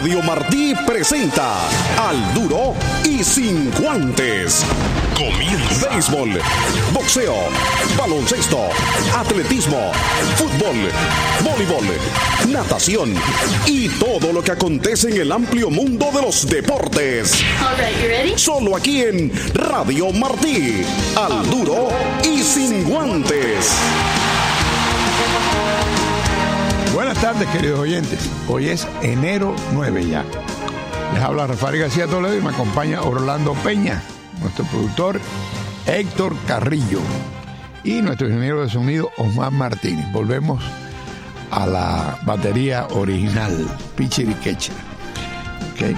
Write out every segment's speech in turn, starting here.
Radio Martí presenta Al Duro y Sin Guantes. Comienza. Béisbol, boxeo, baloncesto, atletismo, fútbol, voleibol, natación y todo lo que acontece en el amplio mundo de los deportes. All right, you ready? Solo aquí en Radio Martí. Al Duro y Sin Guantes. Buenas tardes, queridos oyentes. Hoy es enero 9 ya. Les habla Rafael García Toledo y me acompaña Orlando Peña, nuestro productor Héctor Carrillo y nuestro ingeniero de sonido Osmar Martínez. Volvemos a la batería original, Pichiriquecha. Okay.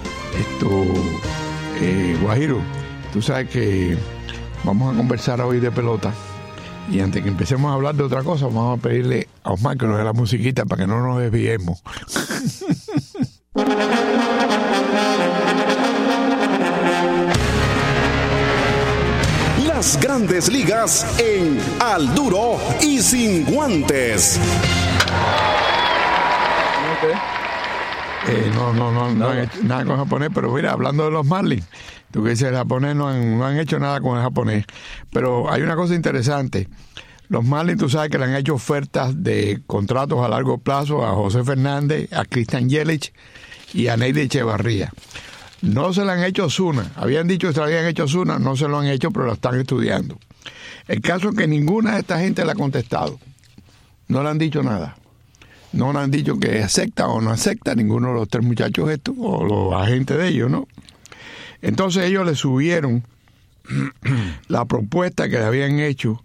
Guajiro, tú sabes que vamos a conversar hoy de pelota. Y antes que empecemos a hablar de otra cosa, vamos a pedirle a Osmar que nos dé la musiquita para que no nos desviemos. Las grandes ligas en Al Duro y Sin Guantes. No han hecho nada con japonés, pero mira, hablando de los Marlins, tú que dices el japonés no han hecho nada con el japonés, pero hay una cosa interesante. Los Marlins, tú sabes que le han hecho ofertas de contratos a largo plazo a José Fernández, a Christian Yelich y a Neidi Echevarría. No se le han hecho a Ozuna. Habían dicho que se le habían hecho a Ozuna, no se lo han hecho, pero lo están estudiando. El caso es que ninguna de esta gente le ha contestado. No le han dicho nada. No le han dicho que acepta o no acepta ninguno de los tres muchachos estos, o los agentes de ellos, ¿no? Entonces ellos le subieron la propuesta que le habían hecho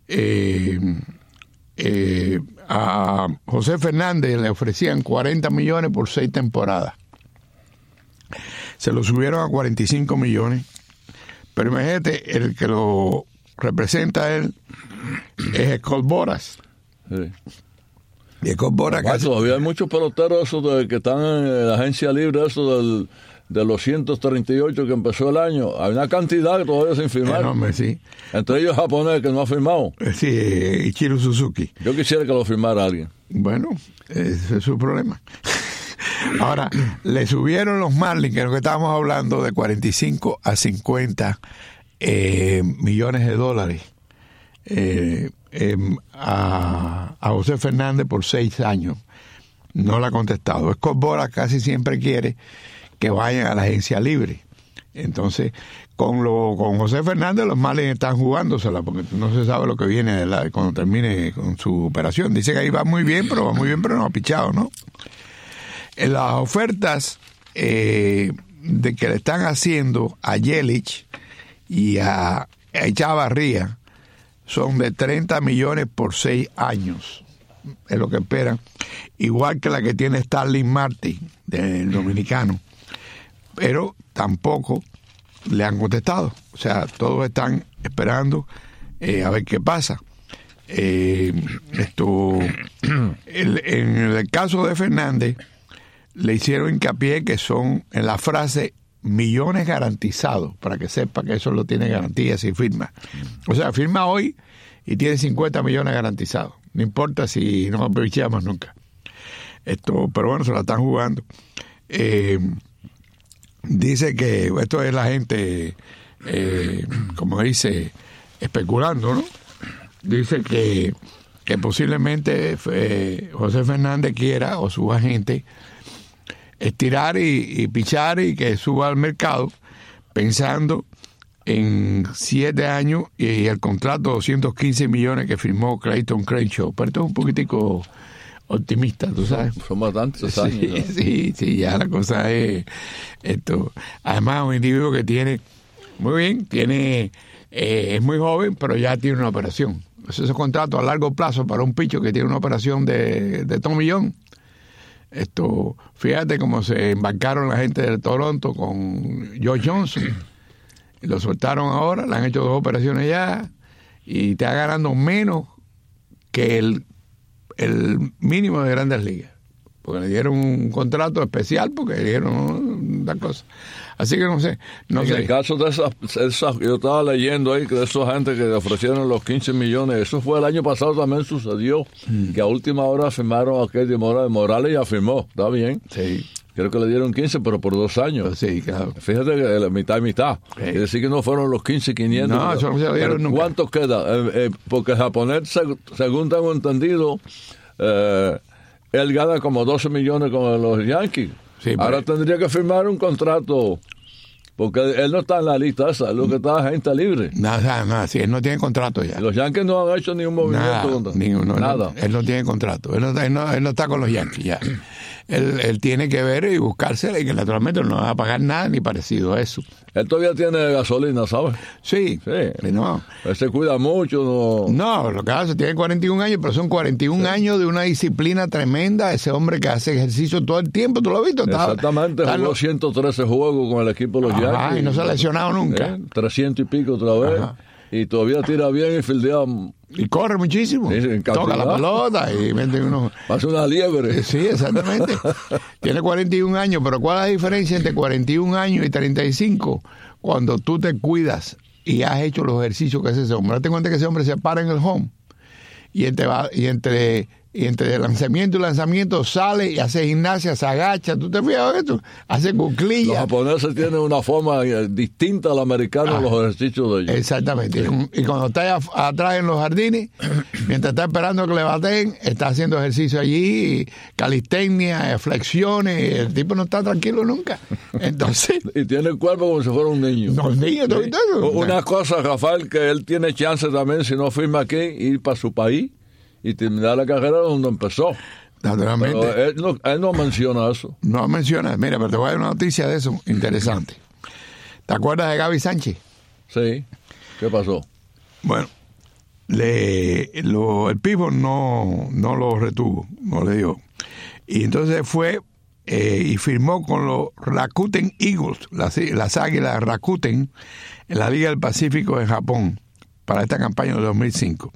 a José Fernández. Le ofrecían 40 millones por 6 temporadas. Se lo subieron a 45 millones. Pero imagínate, el que lo representa a él es Scott Boras. Sí. Y Scott Boras casi... Todavía hay muchos peloteros esos que están en la agencia libre, eso de los 138 que empezó el año. Hay una cantidad que todavía sin firmar. Enorme, sí. Entre ellos japonés que no ha firmado. Sí, Ichiro Suzuki. Yo quisiera que lo firmara alguien. Bueno, ese es su problema. Ahora, le subieron los Marlins, que es lo que estábamos hablando, de 45 a 50 millones de dólares a José Fernández por 6 años. No le ha contestado. Scott Boras casi siempre quiere que vayan a la agencia libre. Entonces, con José Fernández los Marlins están jugándosela, porque no se sabe lo que viene cuando termine con su operación. Dice que ahí va muy bien, pero no ha pichado, ¿no? En las ofertas de que le están haciendo a Yelich y a Echevarría son de 30 millones por 6 años. Es lo que esperan. Igual que la que tiene Starling Marte, del dominicano. Pero tampoco le han contestado. O sea, todos están esperando a ver qué pasa. En el caso de Fernández, le hicieron hincapié que son en la frase millones garantizados, para que sepa que eso lo tiene garantía si firma. O sea, firma hoy y tiene 50 millones garantizados. No importa si no aprovechamos nunca. Pero bueno, se la están jugando. Dice que esto es la gente, como dice, especulando, ¿no? Dice que posiblemente José Fernández quiera, o su agente, estirar y pichar y que suba al mercado pensando en 7 años y el contrato de 215 millones que firmó Clayton Kershaw. Pero esto es un poquitico optimista, tú sabes. Son bastantes años. Sí, ya la cosa es esto. Además, un individuo que tiene, muy bien, es muy joven, pero ya tiene una operación. Esos contratos a largo plazo para un picho que tiene una operación de tomillón. Fíjate cómo se embarcaron la gente de Toronto con George Johnson. Lo soltaron ahora, le han hecho 2 operaciones ya y está ganando menos que el mínimo de Grandes Ligas. Porque le dieron un contrato especial porque le dieron una cosa. Así que no sé. En el caso de esas, yo estaba leyendo ahí que de esa gente que le ofrecieron los 15 millones, eso fue el año pasado, también sucedió, que a última hora firmaron a Kelly Morales, ya firmó, está bien. Sí. Creo que le dieron 15, pero por 2 años. Sí, claro. Fíjate que la mitad y mitad. Sí. Es decir, que no fueron los 15.500. No, eso no se lo dieron nunca. ¿Cuántos queda? Porque el japonés, según tengo entendido, él gana como 12 millones con los Yankees. Sí, ahora tendría que firmar un contrato, porque él no está en la lista esa, es lo que está gente libre. Nada, sí, él no tiene contrato ya. Los Yankees no han hecho ni un movimiento. Nada. Él no tiene contrato. Él no está con los Yankees ya. Él tiene que ver y buscarse, y que naturalmente no va a pagar nada ni parecido a eso. Él todavía tiene gasolina, ¿sabes? Sí. No. Él se cuida mucho. No, lo que hace, tiene 41 años, pero son 41 años de una disciplina tremenda. Ese hombre que hace ejercicio todo el tiempo, ¿tú lo has visto? Exactamente, jugó 113 juegos con el equipo de los Yankees. Y no se ha lesionado nunca. 300 y pico otra vez. Ajá. Y todavía tira bien y fildea. Y corre muchísimo. Sí, toca la pelota y mete unos... Pasa una liebre. Sí, exactamente. Tiene 41 años, pero ¿cuál es la diferencia entre 41 años y 35? Cuando tú te cuidas y has hecho los ejercicios que hace ese hombre. Date cuenta que ese hombre se para en el home y entre lanzamiento y lanzamiento sale y hace gimnasia, se agacha. ¿Tú te fijas de esto? Hace cuclillas. Los japoneses tienen una forma distinta al americano en los ejercicios de ellos. Exactamente. Y cuando está atrás en los jardines, mientras está esperando que le baten, está haciendo ejercicio allí, calistenia, flexiones. El tipo no está tranquilo nunca. Entonces... y tiene el cuerpo como si fuera un niño. No, un niño, ¿tú viste eso? Una cosa, Rafael, que él tiene chance también, si no firma aquí, ir para su país y terminar la carrera donde empezó. Naturalmente. Pero él no menciona eso. No menciona. Mira, pero te voy a dar una noticia de eso interesante. ¿Te acuerdas de Gaby Sánchez? Sí. ¿Qué pasó? Bueno, el People no lo retuvo, no le dio. Y entonces fue y firmó con los Rakuten Eagles, las águilas Rakuten, en la Liga del Pacífico en Japón, para esta campaña de 2005.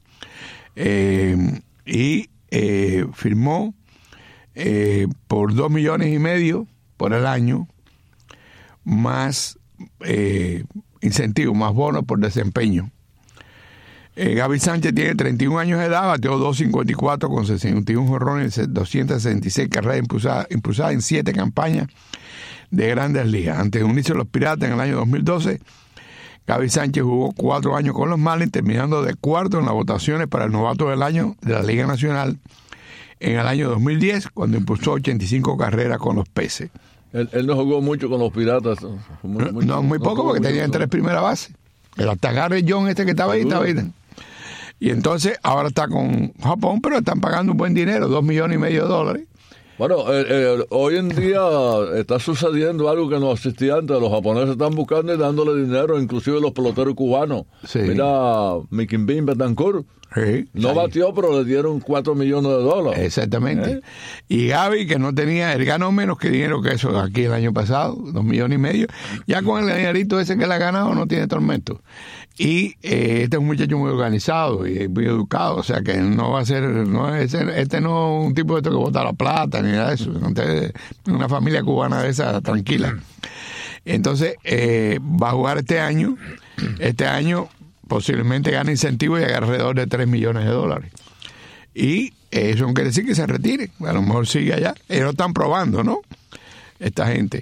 Firmó por $2.5 millones por el año, más incentivos, más bonos por desempeño. Gaby Sánchez tiene 31 años de edad, bateó .254 con 61 jonrones, 266 carreras impulsadas en 7 campañas de Grandes Ligas. Antes de unirse a los Piratas en el año 2012, Gaby Sánchez jugó 4 años con los Marlins, terminando de cuarto en las votaciones para el novato del año de la Liga Nacional en el año 2010, cuando impulsó 85 carreras con los Peces. Él no jugó mucho con los Piratas. Muy poco, porque tenían 3 primeras bases. El Atagarre John que estaba ahí. Y entonces ahora está con Japón, pero están pagando un buen dinero, $2.5 millones. Bueno, hoy en día está sucediendo algo que no existía antes. Los japoneses están buscando y dándole dinero, inclusive los peloteros cubanos. Sí. Mira, Mikimbin Betancourt. Sí, no batió, pero le dieron $4 millones. Exactamente. Y Gaby, que no tenía, él ganó menos que dinero que eso aquí el año pasado, $2.5 millones. Ya con el dinerito ese que le ha ganado no tiene tormento. Y este es un muchacho muy organizado y muy educado, o sea que no va a ser, este no es un tipo de esto que bota la plata ni nada de eso. Una familia cubana de esa tranquila. Entonces va a jugar este año. Este año posiblemente gane incentivo y haga alrededor de $3 millones. Y eso no quiere decir que se retire, a lo mejor sigue allá. Ellos lo están probando, ¿no? Esta gente.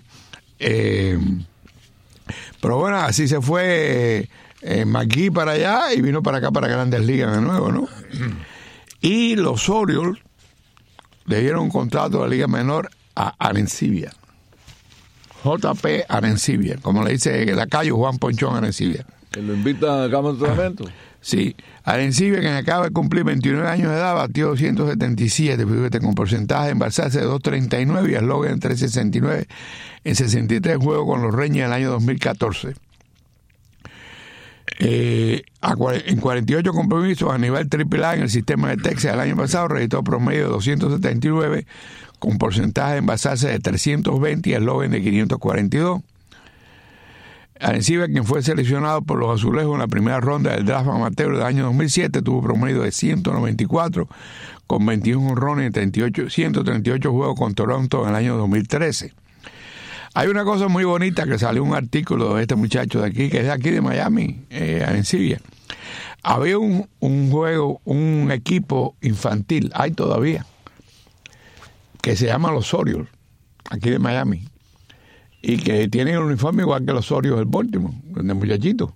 Pero bueno, así se fue McGee para allá y vino para acá, para Grandes Ligas de nuevo, ¿no? Y los Orioles le dieron un contrato de la Liga Menor a Arencibia. JP Arencibia, como le dice el lacayo Juan Ponchón Arencibia. ¿Que lo invitan al campo de entrenamiento? Sí. Arencibia, que acaba de cumplir 29 años de edad, batió 277, fíjate, con porcentaje de embalsarse de 2.39 y eslogan de 3.69 en 63 juegos con los Rangers el año 2014. En 48 compromisos a nivel AAA en el sistema de Texas el año pasado, registró promedio de 279 con porcentaje de envasarse de 320 y eslogan de 542. Arencibia, quien fue seleccionado por los Azulejos en la primera ronda del draft amateur del año 2007, tuvo promedio de 194 con 21 jonrones y 138 juegos con Toronto en el año 2013. Hay una cosa muy bonita que salió un artículo de este muchacho de aquí, que es de aquí de Miami, Arencibia. Había un equipo infantil, hay todavía, que se llama los Orioles, aquí de Miami, y que tienen el uniforme igual que los Orioles del Baltimore, de muchachitos.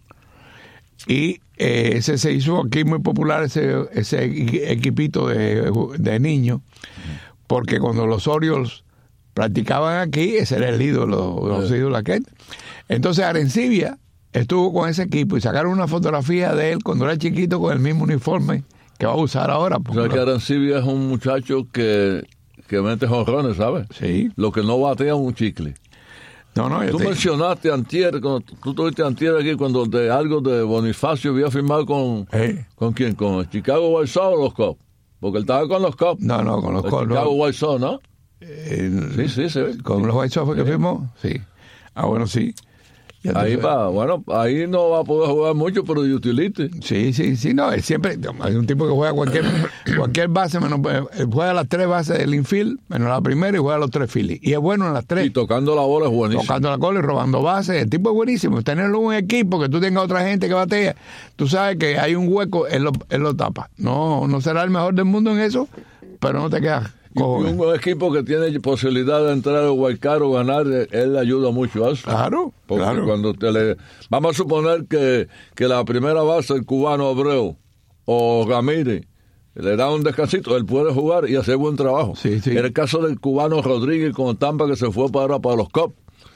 Y ese se hizo aquí muy popular, ese equipito de niños, porque cuando los Orioles practicaban aquí, ese era el ídolo, los ídolos aquel. Entonces Arencibia estuvo con ese equipo y sacaron una fotografía de él cuando era chiquito con el mismo uniforme que va a usar ahora. O sea, que Arencibia es un muchacho que mete jonrones, ¿sabes? Sí. Lo que no batea un chicle. No, Tú mencionaste antier, tú tuviste antier aquí cuando algo de Bonifacio había firmado con quién, con Chicago White Sox o los Cubs, porque él estaba con los Cubs. No, con los Cubs. Chicago White Sox, ¿no? Sí, con los White Sox fue que firmó, sí. Bueno, sí. Ahí ahí no va a poder jugar mucho, pero de utility. Sí, no, él siempre, hay un tipo que juega cualquier base, él juega las 3 bases del infield, menos la primera, y juega los 3 fields. Y es bueno en las 3. Y tocando la bola es buenísimo. Tocando la bola y robando bases, el tipo es buenísimo. Tenerlo en un equipo, que tú tengas otra gente que batea, tú sabes que hay un hueco, él lo tapa. No será el mejor del mundo en eso, pero no te quedas. Y un equipo que tiene posibilidad de entrar al wild card o ganar, él le ayuda mucho a eso. Claro. Cuando vamos a suponer que la primera base, el cubano Abreu o Ramírez, le da un descansito, él puede jugar y hacer buen trabajo. Sí. En el caso del cubano Rodríguez con Tampa, que se fue para los Cubs,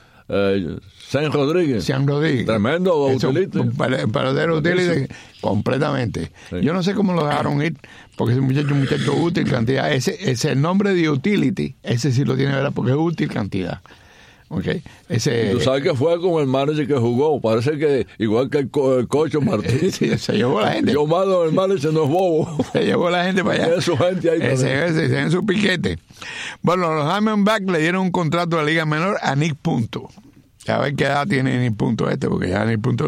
Sean Rodríguez. Tremendo utility. Paradero utility completamente. Sí. Yo no sé cómo lo dejaron ir, porque es un muchacho útil cantidad. Ese nombre de utility, ese sí lo tiene, ¿verdad? Porque es útil cantidad. Okay. Tú sabes que fue con el manager que jugó. Parece que igual que el Cocho Martín. Sí, se llevó la gente. Yo mando el manager, no es bobo. Se llevó la gente para allá. Su gente ahí. Ese en su piquete. Bueno, los Diamondbacks le dieron un contrato de Liga Menor a Nick Punto. A ver qué edad tiene Nick Punto porque ya Nick Punto...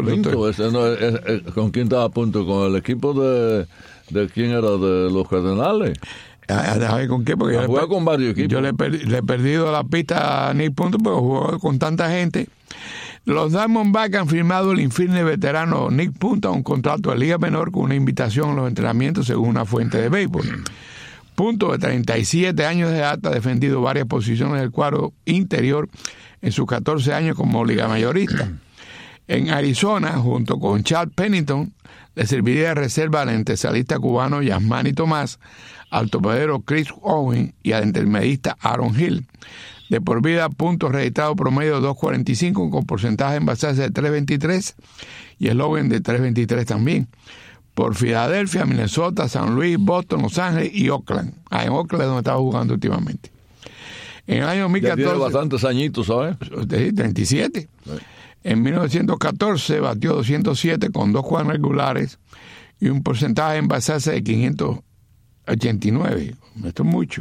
¿Con quién estaba a punto? ¿Con el equipo de quién era? ¿De los Cardenales? A ver con qué, porque jugó con varios equipos. Yo le he perdido la pista a Nick Punto porque jugó con tanta gente. Los Diamondbacks han firmado el infigne veterano Nick Punto a un contrato de Liga Menor con una invitación a los entrenamientos según una fuente de béisbol. Punto, de 37 años de edad, ha defendido varias posiciones del cuadro interior en sus 14 años como liga mayorista. En Arizona, junto con Chad Pennington, le serviría de reserva al entesalista cubano Yasmani Tomás, al torpedero Chris Owen y al intermedista Aaron Hill. De por vida, puntos registrados promedio de 2.45 con porcentaje en bases de 3.23 y eslogan de 3.23 también. Por Filadelfia, Minnesota, San Luis, Boston, Los Ángeles y Oakland. En Oakland es donde estaba jugando últimamente. En el año 2014... Ya tiene bastantes añitos, ¿sabes? 37. Sí. En 1914 batió 207 con 2 cuadrangulares y un porcentaje en bases de 589. Esto es mucho.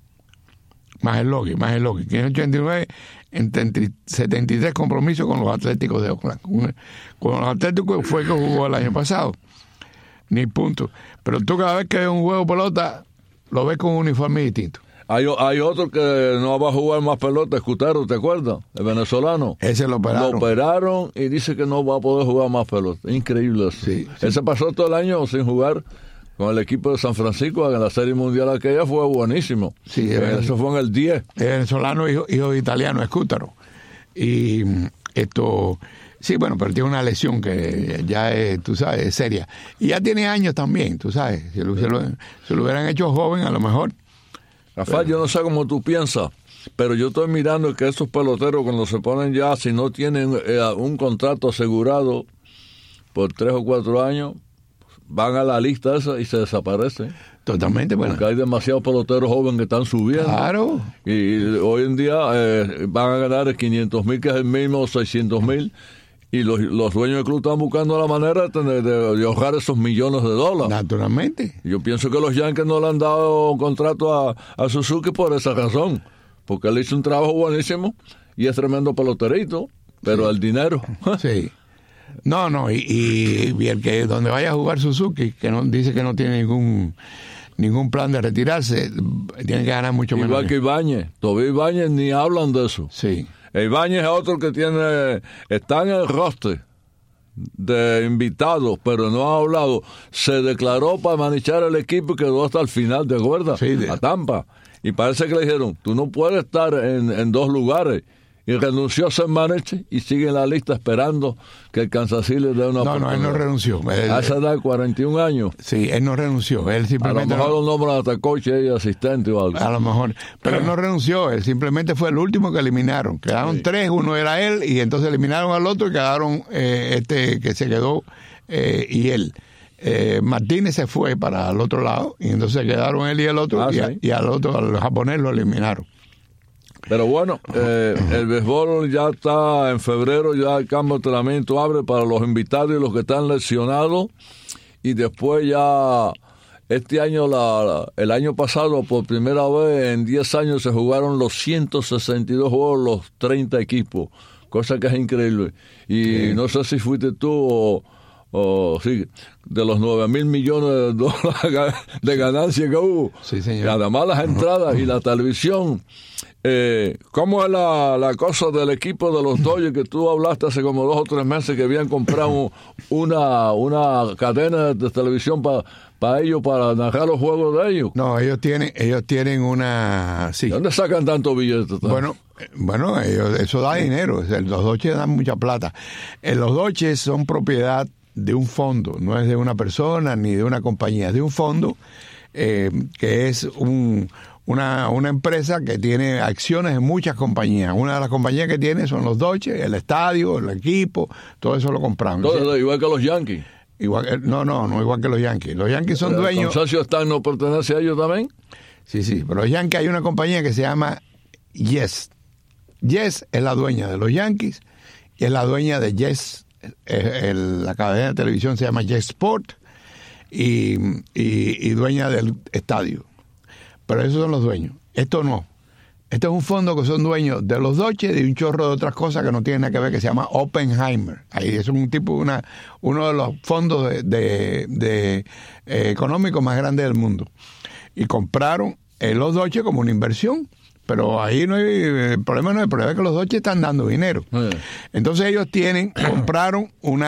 Más el login. 589 en 73 compromisos con los Atléticos de Oakland. Con los Atléticos fue que jugó el año pasado. Ni punto. Pero tú cada vez que ves un juego de pelota, lo ves con un uniforme distinto. Hay otro que no va a jugar más pelota, Escutero, ¿te acuerdas? El venezolano. Ese lo operaron. Lo operaron y dice que no va a poder jugar más pelota. Increíble eso. Sí. Ese pasó todo el año sin jugar con el equipo de San Francisco en la Serie Mundial aquella, fue buenísimo. Sí, eso fue en el 10. El venezolano, hijo de italiano, Escutero. Y esto... Sí, bueno, pero tiene una lesión que ya es, tú sabes, es seria. Y ya tiene años también, tú sabes. Si lo hubieran hecho joven, a lo mejor. Rafael, yo no sé cómo tú piensas, pero yo estoy mirando que estos peloteros cuando se ponen ya, si no tienen un contrato asegurado por 3 o 4 años, van a la lista esa y se desaparecen. Totalmente, bueno. Porque hay demasiados peloteros jóvenes que están subiendo. Claro. Y hoy en día van a ganar 500,000, que es el mínimo, 600,000. Y los dueños del club están buscando la manera de ahorrar esos millones de dólares. Naturalmente. Yo pienso que los Yankees no le han dado un contrato a Suzuki por esa razón. Porque él hizo un trabajo buenísimo y es tremendo peloterito, pero sí. El dinero. Sí. No, y el que donde vaya a jugar Suzuki, que no dice que no tiene ningún plan de retirarse, tiene que ganar mucho menos. Igual que Ibáñez. Todavía Ibáñez ni hablan de eso. Sí. Ibáñez es otro que está en el roster de invitados, pero no ha hablado. Se declaró para manechar el equipo y quedó hasta el final, ¿te acuerdas? Sí, a Tampa. Y parece que le dijeron, tú no puedes estar en dos lugares. Y renunció a ser manager y sigue en la lista esperando que el Kansas City le dé una oportunidad. No, él no renunció. A esa edad, 41 años. Sí, él no renunció. Él simplemente a lo mejor lo nombran hasta coach y asistente o algo. A lo mejor. Pero él no renunció. Él simplemente fue el último que eliminaron. Quedaron 3, uno era él, y entonces eliminaron al otro y quedaron que se quedó y él. Martínez se fue para el otro lado y entonces quedaron él y el otro y al otro, al japonés, lo eliminaron. Pero bueno, el béisbol ya está en febrero, ya el campo de entrenamiento abre para los invitados y los que están lesionados, y después ya este año, el año pasado, por primera vez en 10 años se jugaron los 162 juegos, los 30 equipos, cosa que es increíble. Y no sé si fuiste tú o sí, de los 9,000 millones de dólares de ganancias que hubo. Sí, señor. Además las entradas y la televisión. ¿Cómo es la cosa del equipo de los Dodgers que tú hablaste hace como 2 o 3 meses que habían comprado una cadena de televisión para ellos, para narrar los juegos de ellos? No, ellos tienen una... Sí. ¿De dónde sacan tanto billetes? Bueno, eso da dinero. Los Dodgers dan mucha plata. Los Dodgers son propiedad de un fondo, no es de una persona ni de una compañía, es de un fondo que es una empresa que tiene acciones en muchas compañías. Una de las compañías que tiene son los Dodgers, el estadio, el equipo, todo eso lo compraron. Todo, igual que los Yankees. No igual que los Yankees. Los Yankees son dueños. ¿El consorcio Stan no pertenece a ellos también? Sí, pero los Yankees hay una compañía que se llama Yes. Yes es la dueña de los Yankees y es la dueña de Yes. La cadena de televisión se llama Yes Sport y dueña del estadio. Pero esos son los dueños. Esto no. Este es un fondo que son dueños de los Dodgers y de un chorro de otras cosas que no tienen nada que ver, que se llama Oppenheimer. Ahí es un tipo, uno de los fondos de económicos más grandes del mundo. Y compraron los Dodgers como una inversión. Pero ahí el problema es que los Dodgers están dando dinero. Entonces ellos compraron un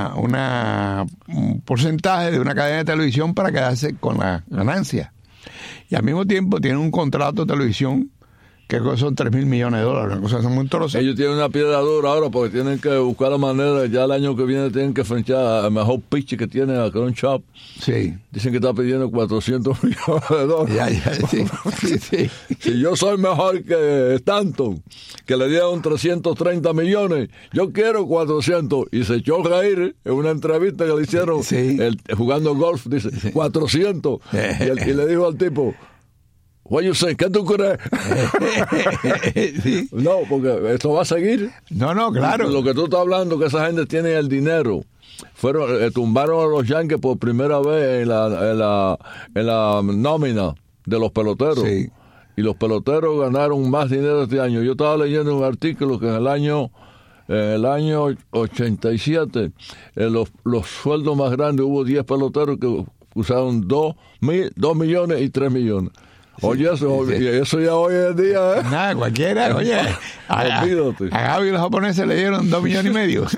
porcentaje de una cadena de televisión para quedarse con la ganancia. Y al mismo tiempo tienen un contrato de televisión que son $3,000 millones, una cosa muy troza. Ellos tienen una piedra dura ahora porque tienen que buscar la manera, ya el año que viene tienen que enfrentar al mejor pitch que tiene a Cron Chop. Sí. Dicen que está pidiendo $400 millones. Sí. Si yo soy mejor que Stanton, que le dieron 330 millones, yo quiero 400. Y se echó a reír en una entrevista que le hicieron jugando golf, dice 400. Y le dijo al tipo, what you say? ¿Qué tú crees? Sí. No, porque esto va a seguir. No, claro. Lo que tú estás hablando, que esa gente tiene el dinero. Tumbaron a los Yankees por primera vez en la nómina de los peloteros. Sí. Y los peloteros ganaron más dinero este año. Yo estaba leyendo un artículo que en el año 87, los sueldos más grandes, hubo 10 peloteros que usaron 2 millones y 3 millones. Oye, eso ya hoy en día, Nada, cualquiera, oye. A Gaby y los japoneses le dieron 2,5 millones.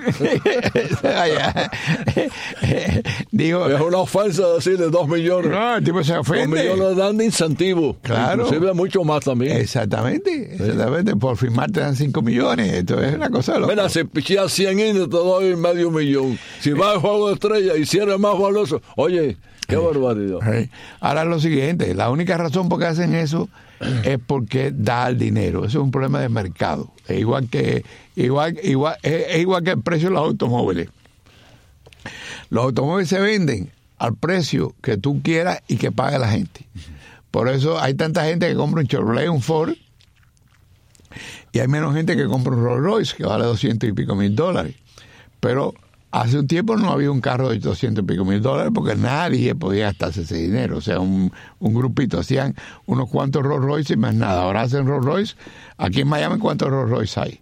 Digo, es una ofensa decirle 2 millones. No, el tipo se ofende. 2 millones dan de incentivo. Claro. Inclusive mucho más también. Exactamente. Por firmar te dan 5 millones. Esto es una cosa loca. Mira, si picheas 100 innings te doy medio millón. Si vas al juego de estrella y cierres más valioso, oye, qué barbaridad. Ahora lo siguiente, la única razón por qué hacen eso es porque da el dinero. Eso es un problema de mercado. Es igual que el precio de los automóviles. Los automóviles se venden al precio que tú quieras y que pague la gente. Por eso hay tanta gente que compra un Chevrolet, un Ford, y hay menos gente que compra un Rolls Royce, que vale $200 y pico mil. Pero hace un tiempo no había un carro de $200 y pico mil porque nadie podía gastarse ese dinero. O sea, un grupito hacían unos cuantos Rolls Royce y más nada. Ahora hacen Rolls Royce. Aquí en Miami, ¿cuántos Rolls Royce hay?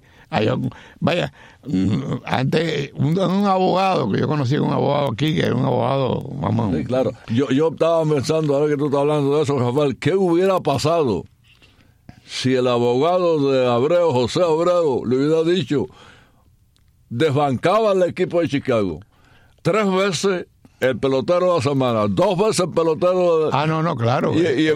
Antes un abogado, que yo conocí un abogado aquí, que era un abogado, vamos. Sí, claro. Yo estaba pensando, ahora que tú estás hablando de eso, Rafael, ¿qué hubiera pasado si el abogado de Abreu, José Abreu, le hubiera dicho, desbancaba al equipo de Chicago. 3 veces el pelotero de la semana, 2 veces el pelotero no, claro.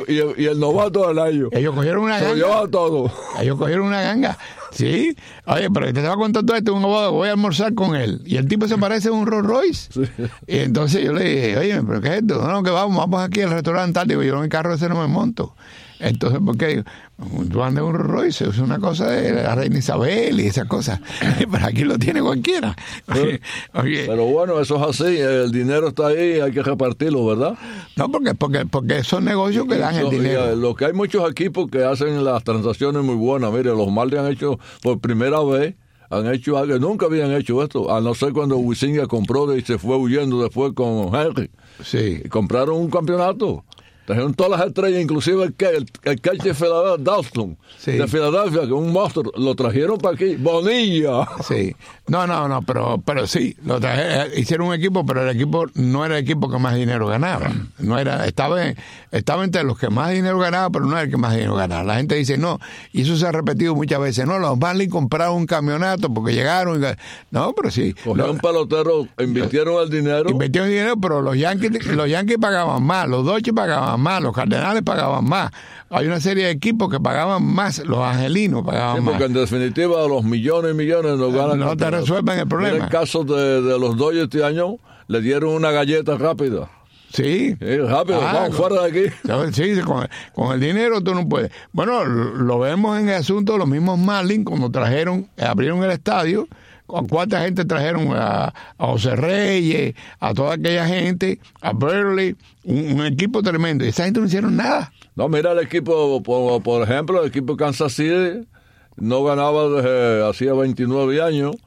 Y el novato del año. Ellos cogieron una ganga. Se lo lleva todo. Ellos cogieron una ganga. Sí. Oye, pero te estaba contando esto, voy a almorzar con él. Y el tipo se parece a un Rolls Royce. Sí. Y entonces yo le dije, oye, ¿pero qué es esto? No, que vamos aquí al restaurante. Digo, yo en el carro ese no me monto. Entonces, ¿por qué? Tú andas en un Rolls Royce, es una cosa de la reina Isabel y esas cosas. Pero aquí lo tiene cualquiera. Oye. Pero bueno, eso es así, el dinero está ahí, hay que repartirlo, ¿verdad? No, porque son negocios que dan el dinero. Lo que hay muchos equipos que hacen las transacciones muy buenas. Mire, los Marlins han hecho por primera vez, han hecho algo que nunca habían hecho esto, a no ser cuando Wisinga compró y se fue huyendo después con Henry. Sí. Y compraron un campeonato. Trajeron todas las estrellas, inclusive el catcher de Filadelfia, Dawson, sí, de Filadelfia, que es un monstruo, lo trajeron para aquí. ¡Bonilla! Sí. No, pero sí, hicieron un equipo, pero el equipo no era el equipo que más dinero ganaba. No era, estaba entre los que más dinero ganaba, pero no era el que más dinero ganaba. La gente dice, no, y eso se ha repetido muchas veces, no, los Marlins compraron un campeonato porque llegaron. No, pero sí. Cogieron pelotero, invirtieron el dinero. Invirtieron dinero, pero los Yankees pagaban más, los Dodgers pagaban más, los Cardenales pagaban más. Hay una serie de equipos que pagaban más, los angelinos pagaban más. Porque en definitiva los millones y millones no ganan. No te resuelven el problema. En el caso de los Dodgers este año, le dieron una galleta rápida. Sí. Rápido, vamos fuera de aquí. Sí, con el dinero tú no puedes. Bueno, lo vemos en el asunto de los mismos Marlins cuando abrieron el estadio. ¿Con cuánta gente trajeron? A José Reyes, a toda aquella gente, a Burley, un equipo tremendo. Y esa gente no hicieron nada. No, mira el equipo, por ejemplo, el equipo de Kansas City no ganaba desde hacía 29 años.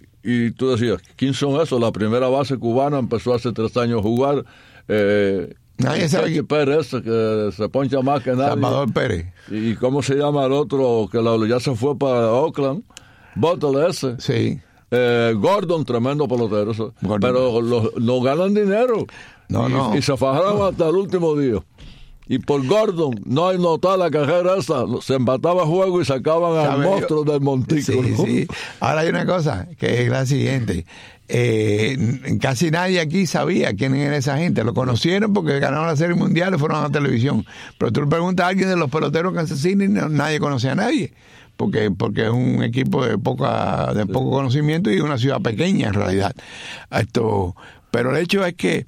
Y tú decías, ¿quién son esos? La primera base cubana empezó hace 3 años a jugar. Nadie sabe que Pérez, que se poncha más que nadie. Salvador Pérez. ¿Y cómo se llama el otro que ya se fue para Oakland? Butler ese. Sí. Gordon, tremendo pelotero. Gordon. Pero no ganan dinero. No. Y se fajaron hasta el último día. Y por Gordon, no hay notar la carrera esa, se empataba juego y sacaban al monstruo del montico. Sí, ¿no? Sí. Ahora hay una cosa, que es la siguiente. Casi nadie aquí sabía quién era esa gente. Lo conocieron porque ganaron la Serie Mundial y fueron a la televisión. Pero tú le preguntas a alguien de los peloteros Kansas City, nadie conocía a nadie. Porque es un equipo de poco conocimiento y una ciudad pequeña en realidad. Pero el hecho es que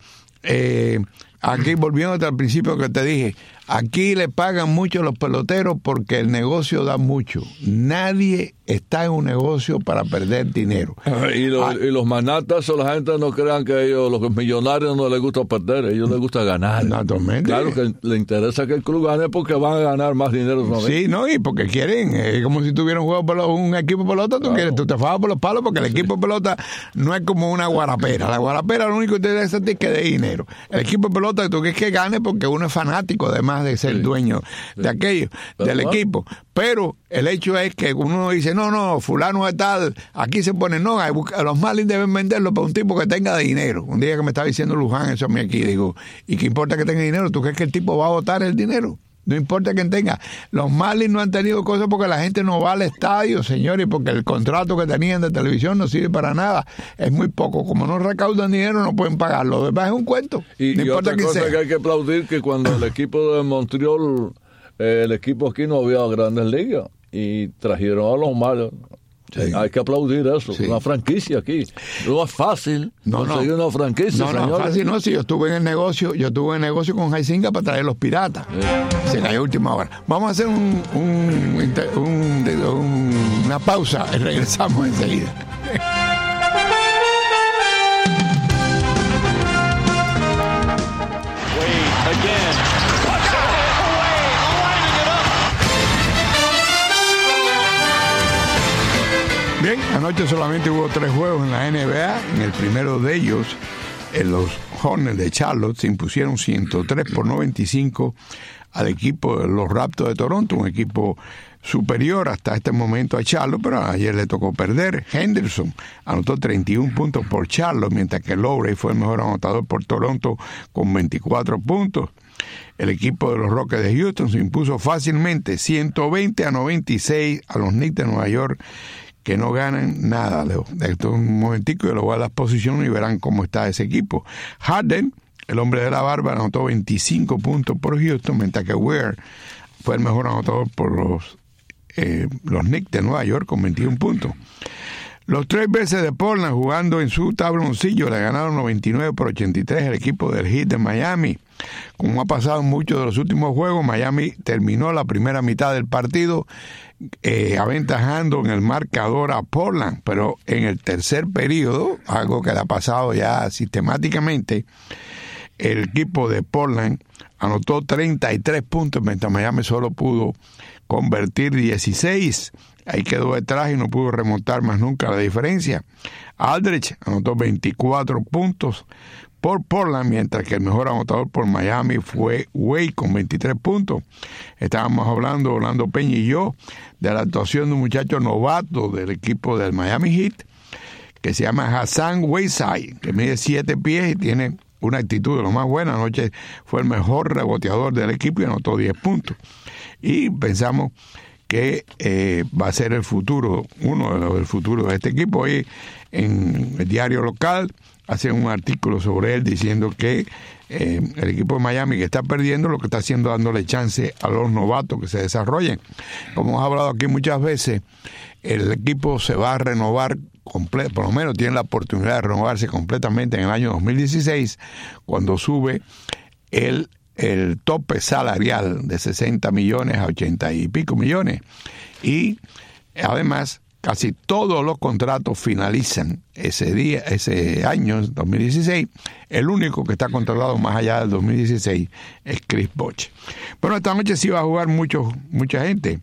aquí, volviendo al principio que te dije, aquí le pagan mucho a los peloteros porque el negocio da mucho. Nadie está en un negocio para perder dinero. Y los magnates o la gente no crean que ellos, los millonarios, no les gusta perder, a ellos les gusta ganar. Naturalmente. Claro que les interesa que el club gane porque van a ganar más dinero. Sí, no, y porque quieren, es como si tuvieran un equipo de pelota, tú te fajas por los palos porque el equipo de pelota no es como una guarapera. La guarapera lo único que te interesa es que dé dinero. El equipo de pelota tú quieres que gane porque uno es fanático, además de ser dueño de aquello, del equipo. Pero el hecho es que uno dice, no, fulano es tal, aquí se pone, no, los Marlins deben venderlo para un tipo que tenga dinero. Un día que me estaba diciendo Luján eso a mí aquí, digo, ¿y qué importa que tenga dinero? ¿Tú crees que el tipo va a botar el dinero? No importa quién tenga. Los Marlins no han tenido cosas porque la gente no va al estadio, señores, porque el contrato que tenían de televisión no sirve para nada. Es muy poco. Como no recaudan dinero, no pueden pagarlo. Lo demás es un cuento. No importa otra cosa que hay que aplaudir, que cuando el equipo de Montreal, el equipo aquí no había grandes ligas y trajeron a los Marlins. Sí. Hay que aplaudir eso, una franquicia aquí. No es fácil conseguir una franquicia, señores. No, fácil no, si yo estuve en el negocio con Jaisinga para traer los piratas. Se cayó a última hora. Vamos a hacer una pausa y regresamos enseguida. Bien, anoche solamente hubo 3 juegos en la NBA. En el primero de ellos, los Hornets de Charlotte se impusieron 103-95 al equipo de los Raptors de Toronto, un equipo superior hasta este momento a Charlotte, pero ayer le tocó perder. Henderson anotó 31 puntos por Charlotte, mientras que Lowry fue el mejor anotador por Toronto con 24 puntos. El equipo de los Rockets de Houston se impuso fácilmente 120-96 a los Knicks de Nueva York, que no ganan nada, Leo. Esto es un momentico, yo lo voy a las posiciones y verán cómo está ese equipo. Harden, el hombre de la barba, anotó 25 puntos por Houston, mientras que Ware fue el mejor anotador por los Knicks de Nueva York con 21 puntos. Los tres veces de Portland jugando en su tabloncillo le ganaron 99-83 al equipo del Heat de Miami. Como ha pasado en muchos de los últimos juegos, Miami terminó la primera mitad del partido aventajando en el marcador a Portland, pero en el tercer periodo, algo que le ha pasado ya sistemáticamente, el equipo de Portland anotó 33 puntos, mientras Miami solo pudo convertir 16. Ahí quedó detrás y no pudo remontar más nunca la diferencia. Aldridge anotó 24 puntos por Portland, mientras que el mejor anotador por Miami fue Wade con 23 puntos. Estábamos hablando, Orlando Peña y yo, de la actuación de un muchacho novato del equipo del Miami Heat, que se llama Hassan Whiteside, que mide 7 pies y tiene una actitud de lo más buena. Anoche fue el mejor reboteador del equipo y anotó 10 puntos. Y pensamos que va a ser el futuro, uno del futuro de este equipo. Hoy en el diario local hacen un artículo sobre él diciendo que el equipo de Miami, que está perdiendo, lo que está haciendo dándole chance a los novatos que se desarrollen. Como hemos hablado aquí muchas veces, el equipo se va a renovar completo, por lo menos tiene la oportunidad de renovarse completamente en el año 2016, cuando sube el tope salarial de 60 millones a 80 y pico millones. Y además, casi todos los contratos finalizan ese año, 2016. El único que está contratado más allá del 2016 es Chris Bosh. Bueno, esta noche sí va a jugar mucha gente.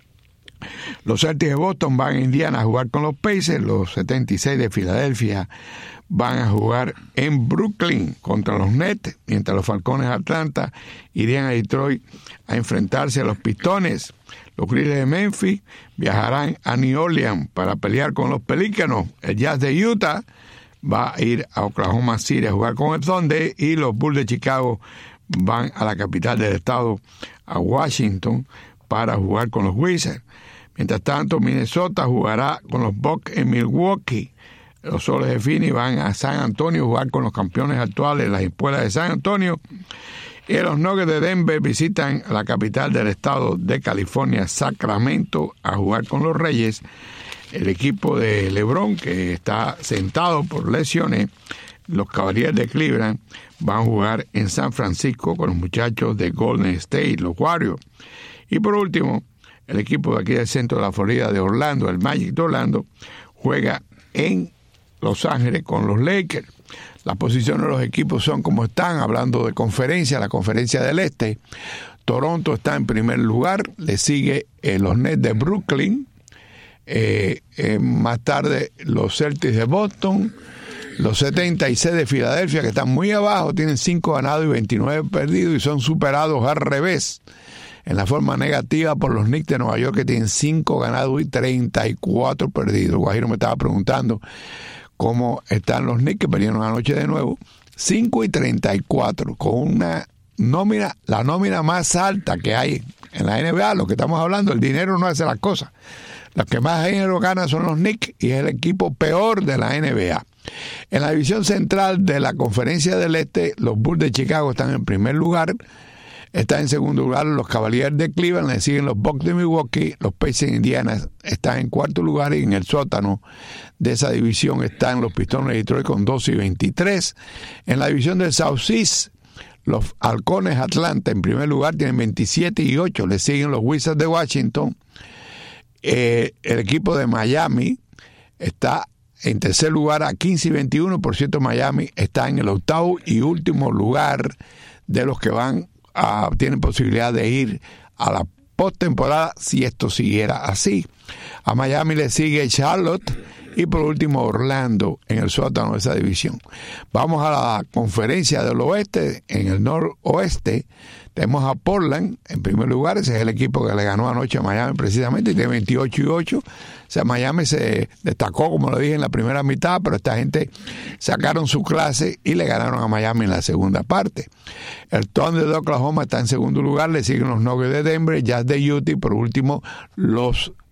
Los Celtics de Boston van a Indiana a jugar con los Pacers. Los 76 de Filadelfia van a jugar en Brooklyn contra los Nets, mientras los Falcones de Atlanta irían a Detroit a enfrentarse a los Pistones. Los Grizzlies de Memphis viajarán a New Orleans para pelear con los Pelícanos. El Jazz de Utah va a ir a Oklahoma City a jugar con el Thunder, y los Bulls de Chicago van a la capital del estado, a Washington, para jugar con los Wizards. Mientras tanto, Minnesota jugará con los Bucks en Milwaukee. Los Soles de Phoenix van a San Antonio a jugar con los campeones actuales, las espuelas de San Antonio. Y los Nuggets de Denver visitan la capital del estado de California, Sacramento, a jugar con los Reyes. El equipo de LeBron, que está sentado por lesiones, los Cavaliers de Cleveland, van a jugar en San Francisco con los muchachos de Golden State, los Warriors. Y por último, el equipo de aquí del centro de la Florida de Orlando, el Magic de Orlando, juega en Los Ángeles con los Lakers. Las posiciones de los equipos son como están, hablando de conferencia, la conferencia del Este. Toronto está en primer lugar, le sigue los Nets de Brooklyn, más tarde los Celtics de Boston, los 76 de Filadelfia, que están muy abajo, tienen 5 ganados y 29 perdidos, y son superados al revés en la forma negativa por los Knicks de Nueva York, que tienen 5 ganados y 34 perdidos. Guajiro me estaba preguntando cómo están los Knicks, que perdieron anoche de nuevo, 5 y 34, con una nómina, la nómina más alta que hay en la NBA. Lo que estamos hablando, el dinero no hace las cosas. Los que más dinero ganan son los Knicks, y es el equipo peor de la NBA. En la división central de la Conferencia del Este, los Bulls de Chicago están en primer lugar. Está en segundo lugar los Cavaliers de Cleveland, le siguen los Bucks de Milwaukee, los Pacers de Indiana están en cuarto lugar, y en el sótano de esa división están los Pistones de Detroit con 12 y 23. En la división del Southeast, los Halcones de Atlanta en primer lugar tienen 27 y 8, le siguen los Wizards de Washington. El equipo de Miami está en tercer lugar a 15 y 21, por cierto Miami está en el octavo y último lugar de los que tienen posibilidad de ir a la postemporada si esto siguiera así. A Miami le sigue Charlotte y por último Orlando en el sótano de esa división. Vamos a la conferencia del oeste. En el noroeste tenemos a Portland en primer lugar. Ese es el equipo que le ganó anoche a Miami precisamente, y tiene 28 y 8. O sea, Miami se destacó, como lo dije, en la primera mitad, pero esta gente sacaron su clase y le ganaron a Miami en la segunda parte. El Thunder de Oklahoma está en segundo lugar, le siguen los Nuggets de Denver, Jazz de Utah y por último los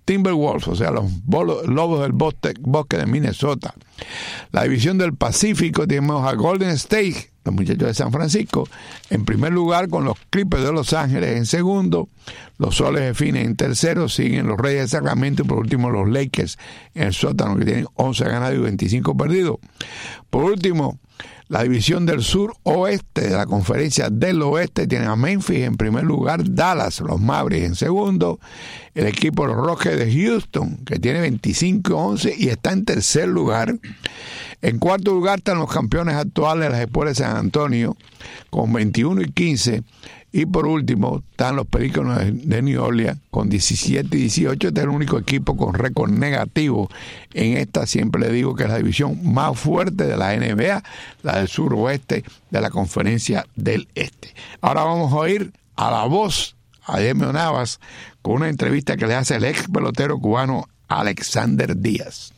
Timberwolves, o sea, los Lobos del Bosque de Minnesota. La división del Pacífico tenemos a Golden State, los muchachos de San Francisco, en primer lugar con los Clippers de Los Ángeles en segundo, los Soles de Phoenix en tercero, siguen los Reyes de Sacramento y por último los Lakers en el sótano, que tienen 11 ganados y 25 perdidos. Por último, la división del sur-oeste de la conferencia del oeste tiene a Memphis en primer lugar, Dallas, los Mavericks en segundo, el equipo de los Rockets de Houston, que tiene 25-11 y está en tercer lugar. En cuarto lugar están los campeones actuales de las Espuelas de San Antonio, con 21-15. Y por último están los Pelícanos de New Orleans con 17-18. Este es el único equipo con récord negativo en esta, siempre le digo que es la división más fuerte de la NBA, la del suroeste de la conferencia del este. Ahora vamos a oír a la voz, a Demio Navas, con una entrevista que le hace el ex pelotero cubano Alexander Díaz.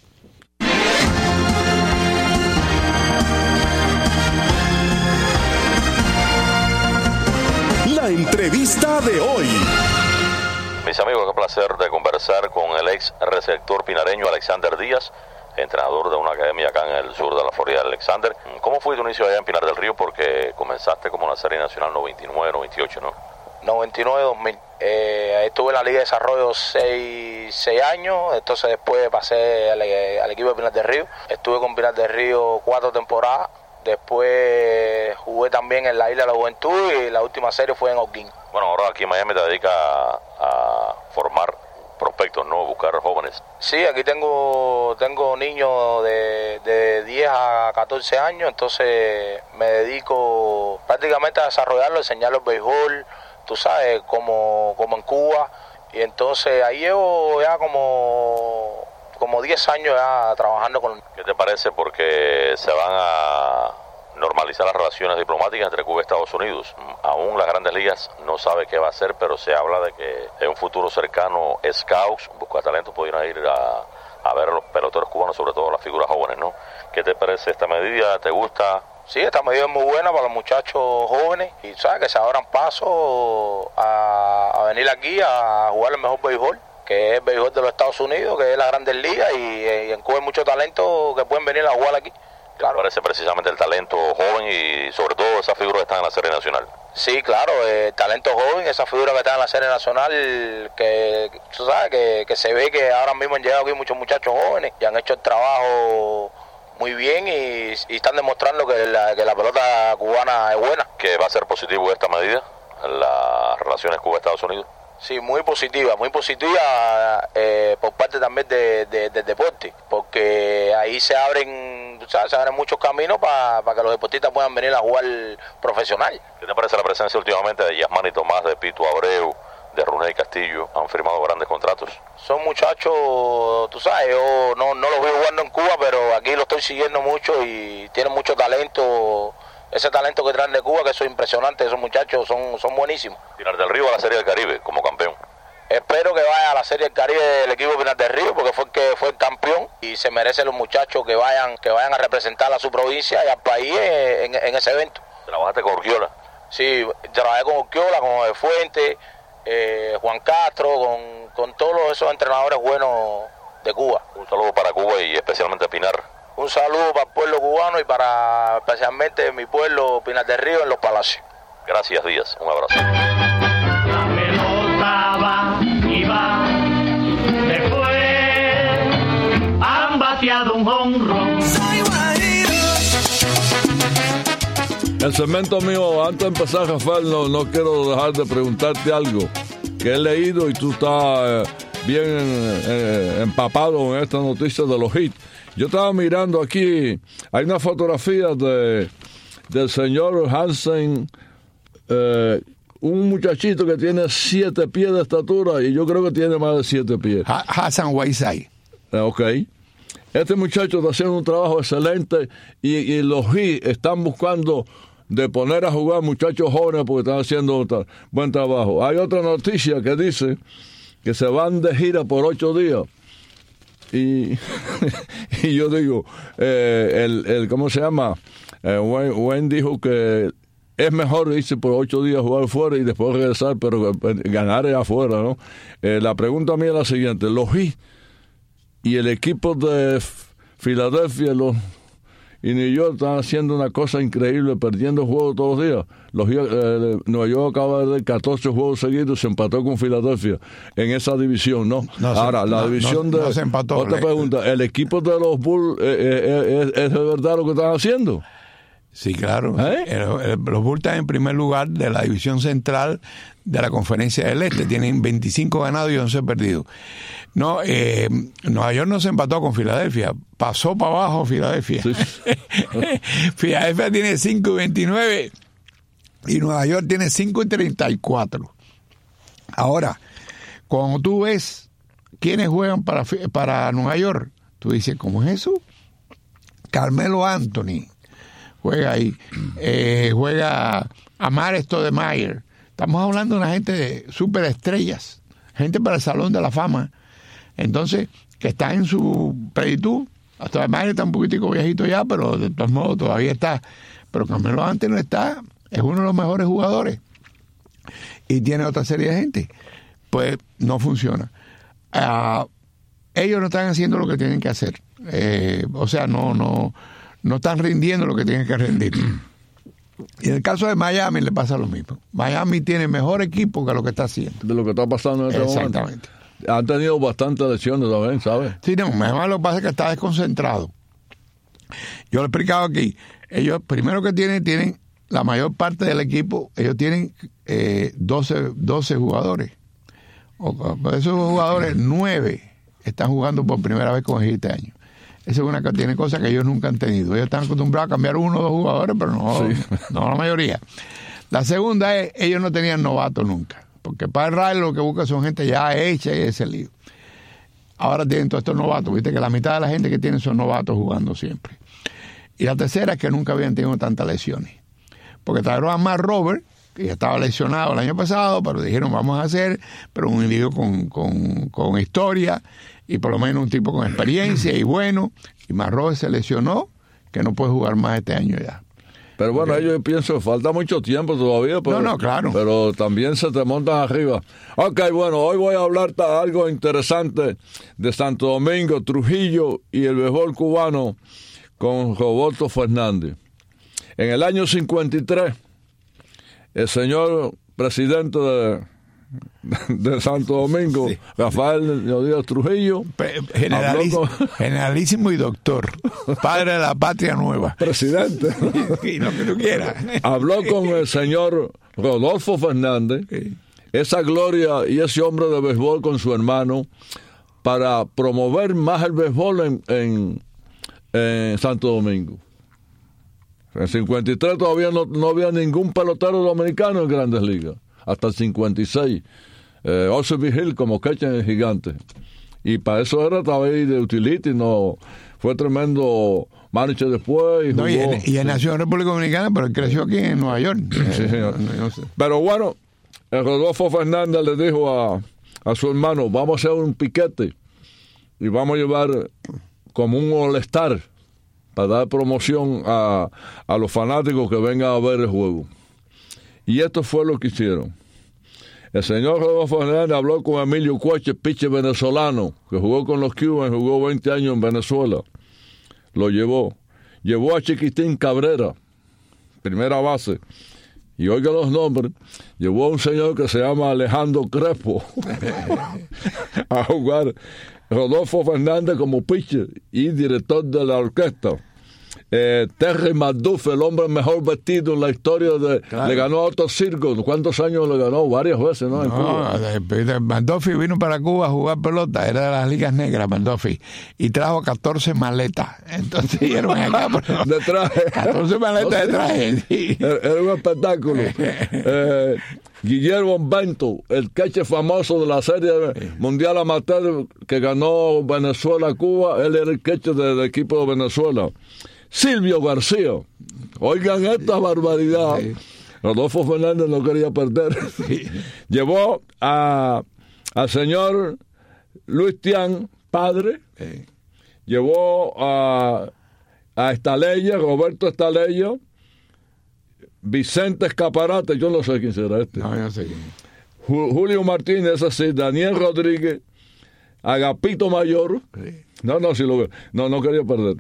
La entrevista de hoy. Mis amigos, qué placer de conversar con el ex receptor pinareño Alexander Díaz, entrenador de una academia acá en el sur de la Florida. Alexander, ¿cómo fue tu inicio allá en Pinar del Río? Porque comenzaste como en la Serie Nacional 99, 98, ¿no? 99-2000. Estuve en la Liga de Desarrollo 6 años, entonces después pasé al equipo de Pinar del Río. Estuve con Pinar del Río 4 temporadas. Después jugué también en la Isla de la Juventud y la última serie fue en Holguín. Bueno, ahora aquí en Miami te dedicas a formar prospectos, ¿no? Buscar jóvenes. Sí, aquí tengo niños de 10 a 14 años, entonces me dedico prácticamente a desarrollarlo, enseñarles béisbol, tú sabes, como en Cuba. Y entonces ahí llevo ya como 10 años ya trabajando con... ¿Qué te parece? Porque se van a normalizar las relaciones diplomáticas entre Cuba y Estados Unidos. Aún las grandes ligas no sabe qué va a hacer, pero se habla de que en un futuro cercano scouts, buscatalentos, pudieran ir a ver a los peloteros cubanos, sobre todo las figuras jóvenes, ¿no? ¿Qué te parece esta medida? ¿Te gusta? Sí, esta medida es muy buena para los muchachos jóvenes y sabes que se abran paso a venir aquí a jugar el mejor béisbol, que es el béisbol de los Estados Unidos, que es la Grandes Ligas, y en Cuba hay mucho talento que pueden venir a jugar aquí. Claro. Me parece precisamente el talento joven y sobre todo esas figuras que están en la Serie Nacional. Sí, claro, el talento joven, esas figuras que están en la Serie Nacional, que tú sabes que se ve que ahora mismo han llegado aquí muchos muchachos jóvenes y han hecho el trabajo muy bien y están demostrando que la pelota cubana es buena. ¿Que va a ser positivo esta medida en las relaciones Cuba-Estados Unidos? Sí, muy positiva por parte también del deporte, porque ahí se abren muchos caminos para que los deportistas puedan venir a jugar profesional. ¿Qué te parece la presencia últimamente de Yasmani Tomás, de Pito Abreu, de Runei Castillo? Han firmado grandes contratos. Son muchachos, tú sabes, yo no los veo jugando en Cuba, pero aquí los estoy siguiendo mucho y tienen mucho talento. Ese talento que traen de Cuba, que eso es impresionante, esos muchachos son buenísimos. Pinar del Río a la Serie del Caribe como campeón. Espero que vaya a la Serie del Caribe del equipo de Pinar del Río, porque fue el campeón y se merecen los muchachos que vayan a representar a su provincia y al país en ese evento. ¿Trabajaste con Urquiola? Sí, trabajé con Urquiola, con José Fuentes, Juan Castro, con todos esos entrenadores buenos de Cuba. Un saludo para Cuba y especialmente Pinar. Un saludo para el pueblo cubano y para especialmente mi pueblo Pinar del Río en Los Palacios. Gracias, Díaz. Un abrazo. La pelota va y va, después han bateado un jonrón. El segmento mío, antes de empezar, Rafael, no quiero dejar de preguntarte algo que he leído y tú estás bien empapado en esta noticia de los hits. Yo estaba mirando aquí, hay una fotografía del señor Hansen, un muchachito que tiene 7 pies de estatura y yo creo que tiene más de 7 pies. Hassan Whiteside. Ok. Este muchacho está haciendo un trabajo excelente y los Heat están buscando de poner a jugar muchachos jóvenes porque están haciendo un buen trabajo. Hay otra noticia que dice que se van de gira por 8 días. Y yo digo, ¿cómo se llama? Wayne dijo que es mejor irse por 8 días a jugar fuera y después regresar, pero ganar es afuera, ¿no? La pregunta mía es la siguiente. Los Heat y el equipo de Filadelfia y New York están haciendo una cosa increíble, perdiendo juegos todos los días. Nueva York acaba de 14 juegos seguidos, se empató con Filadelfia en esa división, ¿no? Ahora, la división no se empató. Otra pregunta, ¿el equipo de los Bulls es de verdad lo que están haciendo? Sí, claro. Los Bulls están en primer lugar de la división central de la Conferencia del Este. Tienen 25 ganados y 11 perdidos. No, Nueva York no se empató con Filadelfia. Pasó para abajo Filadelfia. Sí. Filadelfia tiene 5-29 y Nueva York tiene 5-34. Ahora, cuando tú ves quiénes juegan para Nueva York, tú dices, ¿cómo es eso? Carmelo Anthony juega ahí, juega Amare Stoudemire. Estamos hablando de una gente de superestrellas, gente para el Salón de la Fama. Entonces, que está en su plenitud. Stoudemire está un poquitico viejito ya, pero de todos modos todavía está. Pero Carmelo antes no está, es uno de los mejores jugadores. Y tiene otra serie de gente. Pues no funciona. Ellos no están haciendo lo que tienen que hacer. O sea, no están rindiendo lo que tienen que rendir. Y en el caso de Miami le pasa lo mismo. Miami tiene mejor equipo que lo que está haciendo. De lo que está pasando en este momento. Exactamente. Han tenido bastantes lesiones también, ¿sabes? Sí, no, además lo que pasa es que está desconcentrado. Yo lo he explicado aquí. Ellos, primero que tienen la mayor parte del equipo, ellos tienen 12 jugadores. De esos jugadores, 9 están jugando por primera vez con este año. Esa es una que tiene cosas que ellos nunca han tenido. Ellos están acostumbrados a cambiar 1 o 2 jugadores, pero no la mayoría. La segunda es, ellos no tenían novatos nunca. Porque para el Riley lo que busca son gente ya hecha y ese lío. Ahora tienen todos estos novatos. Viste que la mitad de la gente que tienen son novatos jugando siempre. Y la tercera es que nunca habían tenido tantas lesiones. Porque trajeron a Mark Robert, que ya estaba lesionado el año pasado, pero dijeron vamos a hacer, pero un individuo con historia y por lo menos un tipo con experiencia y bueno. Y Mark Robert se lesionó, que no puede jugar más este año ya. Pero bueno, yo pienso que falta mucho tiempo todavía. Pero, no, claro. Pero también se te montan arriba. Ok, bueno, hoy voy a hablar de algo interesante de Santo Domingo, Trujillo y el béisbol cubano con Roberto Fernández. En el año 53, el señor presidente de Santo Domingo, sí, Rafael Leonidas Trujillo, generalísimo y doctor, padre de la patria nueva, presidente, y lo que tú quieras, habló con el señor Rodolfo Fernández, sí, esa gloria y ese hombre de béisbol con su hermano, para promover más el béisbol en Santo Domingo. En 53 todavía no había ningún pelotero dominicano en Grandes Ligas. Hasta el 56. Orso Vigil como catcher en el Gigante. Y para eso era también de utility, no fue tremendo manager después. Y él nació en República Dominicana, pero él creció aquí en Nueva York. Sí, no sé. Pero bueno, Rodolfo Fernández le dijo a su hermano, vamos a hacer un piquete y vamos a llevar como un all-star para dar promoción a los fanáticos que vengan a ver el juego. Y esto fue lo que hicieron. El señor Rodolfo Fernández habló con Emilio Cueche, pitcher venezolano, que jugó con los Cubans, jugó 20 años en Venezuela. Lo llevó. Llevó a Chiquitín Cabrera, primera base. Y oiga los nombres. Llevó a un señor que se llama Alejandro Crespo a jugar. Rodolfo Fernández como pitcher y director de la orquesta. Terry McDuff, el hombre mejor vestido en la historia claro. Le ganó a Otto Circo. ¿Cuántos años le ganó? Varias veces, ¿no? En Cuba. Mandolfi vino para Cuba a jugar pelota, era de las ligas negras, Mandolfi, y trajo 14 maletas. Entonces dieron acá de traje. 14 maletas de traje. Sí. Era un espectáculo. Guillermo Bento, el catcher famoso de la serie mundial amateur que ganó Venezuela-Cuba, él era el catcher del equipo de Venezuela. Silvio García, oigan esta barbaridad. Sí. Rodolfo Fernández no quería perder. Sí. Llevó al señor Luis Tian, padre. Sí. Llevó a Estalella, Roberto Estalella, Vicente Escaparate, yo no sé quién será este. No, yo no sé quién. Julio Martínez, así, Daniel Rodríguez, Agapito Mayor. Sí. No quería perder.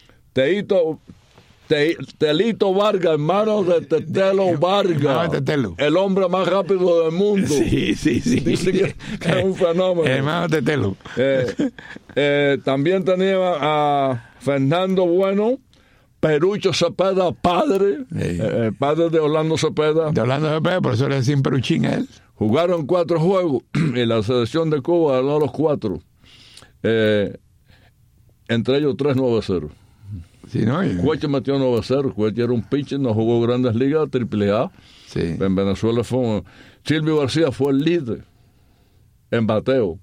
Telito Vargas, hermano de Tetelo Vargas, el hombre más rápido del mundo. Sí. Dice que es un fenómeno. Hermano Tetelo. También tenía a Fernando Bueno, Perucho Cepeda, padre, padre de Orlando Cepeda. De Orlando Cepeda, por eso le decían Peruchín a él. Jugaron 4 juegos y la selección de Cuba ganó los 4. Entre ellos 3 9-0. Sí, ¿no? Cueche metió 9-0. Cueche era un pitcher, no jugó Grandes Ligas, AAA. Sí. En Venezuela Silvio García fue el líder en bateo.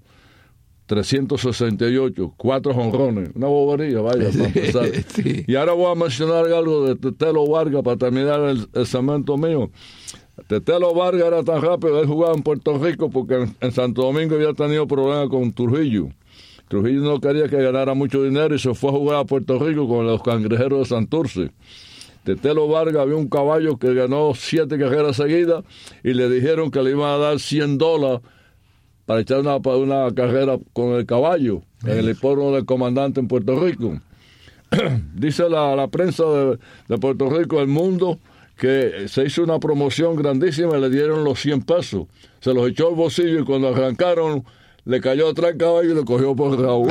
368, 4 jonrones. Una bobería, vaya, para empezar. Sí. Y ahora voy a mencionar algo de Tetelo Vargas para terminar el segmento mío. Tetelo Vargas era tan rápido, él jugaba en Puerto Rico porque en Santo Domingo había tenido problemas con Trujillo. Trujillo no quería que ganara mucho dinero y se fue a jugar a Puerto Rico con los Cangrejeros de Santurce. Tetelo Vargas había un caballo que ganó 7 carreras seguidas y le dijeron que le iban a dar $100 para echar una carrera con el caballo en el hipódromo del comandante en Puerto Rico. Dice la prensa de Puerto Rico, El Mundo, que se hizo una promoción grandísima y le dieron los $100. Se los echó al bolsillo y cuando arrancaron le cayó atrás el caballo y lo cogió por el rabo.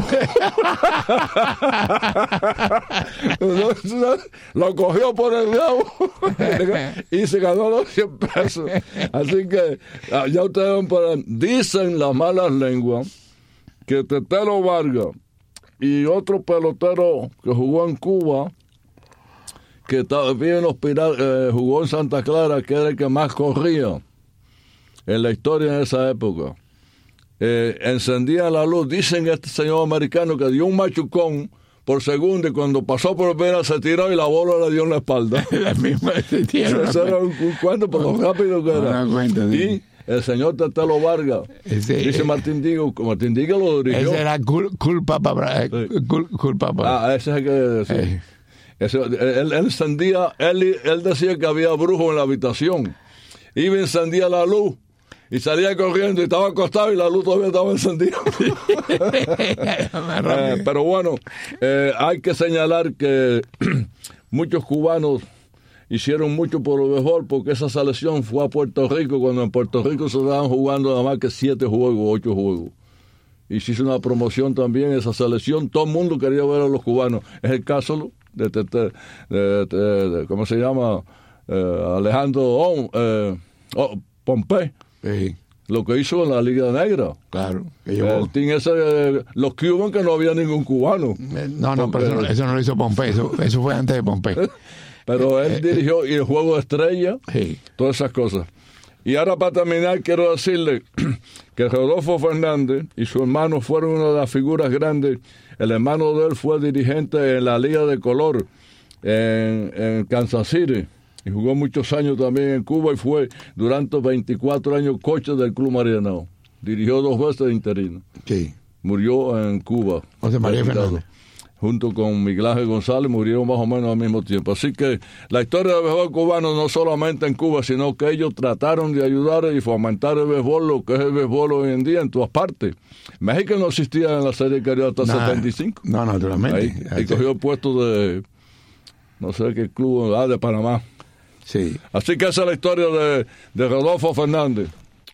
Lo cogió por el rabo y se ganó los $100. Así que ya ustedes dicen las malas lenguas que Tetelo Vargas y otro pelotero que jugó en Cuba, que vive en los Piratas, jugó en Santa Clara, que era el que más corría en la historia en esa época. Encendía la luz. Dicen este señor americano que dio un machucón por segundo y cuando pasó por vera se tiró y la bola le dio en la espalda. La misma Eso era un cuento por lo rápido que era. Y el señor Tetelo Vargas, dice Martín Digo lo dirigió. Ese era culpa para. Ese es el que decía. Él encendía, él decía que había brujos en la habitación. Iba y encendía la luz y salía corriendo y estaba acostado y la luz todavía estaba encendida. Pero bueno, hay que señalar que muchos cubanos hicieron mucho por el béisbol porque esa selección fue a Puerto Rico cuando en Puerto Rico se estaban jugando nada más que 7 juegos, 8 juegos. Y se hizo una promoción también esa selección. Todo el mundo quería ver a los cubanos. Es el caso de ¿cómo se llama? Alejandro Pompey. Sí. Lo que hizo en la Liga Negra. Claro. El team ese, los Cubans, que no había ningún cubano. No, pero eso no lo hizo Pompey. Eso fue antes de Pompey. Pero él dirigió y el juego de estrella, sí. Todas esas cosas. Y ahora para terminar quiero decirle que Rodolfo Fernández y su hermano fueron una de las figuras grandes. El hermano de él fue dirigente en la Liga de Color en Kansas City y jugó muchos años también en Cuba y fue durante 24 años coach del Club Marianao. Dirigió 2 veces de interino. Sí. Murió en Cuba. José María Fernández. Junto con Miguel Ángel González murieron más o menos al mismo tiempo. Así que la historia del béisbol cubano no solamente en Cuba, sino que ellos trataron de ayudar y fomentar el béisbol, lo que es el béisbol hoy en día en todas partes. México no existía en la Serie Caribe hasta 75. No, naturalmente. Ahí cogió el puesto de, no sé qué club, de Panamá. Sí. Así que esa es la historia de Rodolfo Fernández.